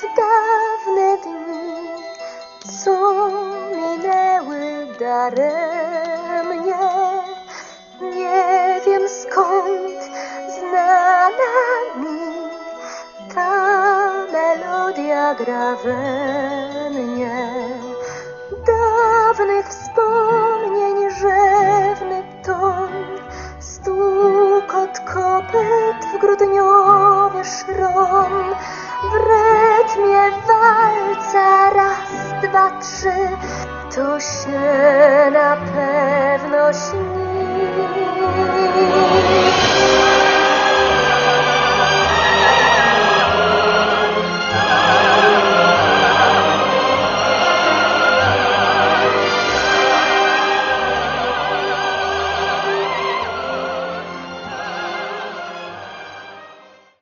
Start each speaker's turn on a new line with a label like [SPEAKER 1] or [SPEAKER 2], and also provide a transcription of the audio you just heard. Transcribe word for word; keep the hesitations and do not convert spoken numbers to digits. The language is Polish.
[SPEAKER 1] w dawne dni, co minęły daremnie. Nie wiem skąd znana mi ta melodia gra we mnie. Dawnych wspomnień rzewny ton, stukot kopyt w grudniowy szron. W rytmie walca raz, dwa, trzy, to się na pewno śni.